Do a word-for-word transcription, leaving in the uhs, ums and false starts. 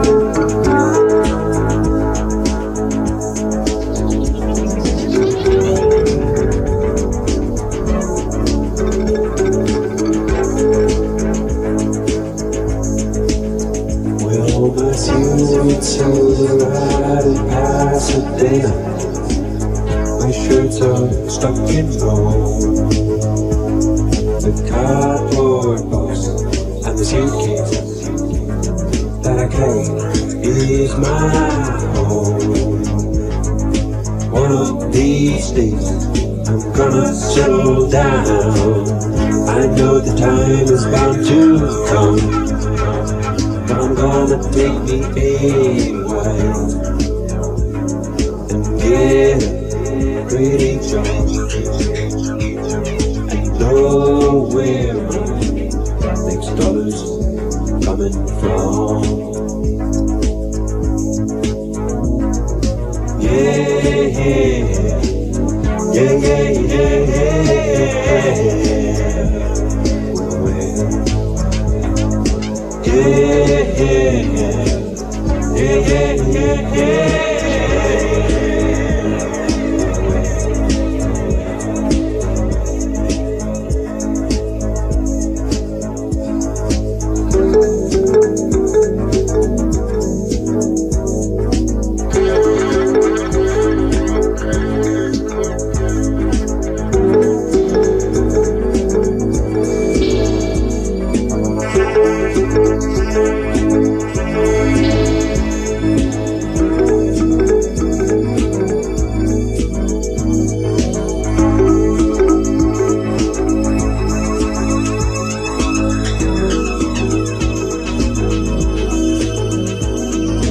Will miss you till the ride in Pasadena. My shirts are stuck in gold. The cardboard box and the suitcase that I carry is my home. One of these days I'm gonna settle down. I know the time is bound to come, but I'm gonna take me a while and get a pretty job and know where my next dollar's coming from. Yeah, yeah, yeah, yeah, yeah. Well, well. Yeah, yeah, yeah.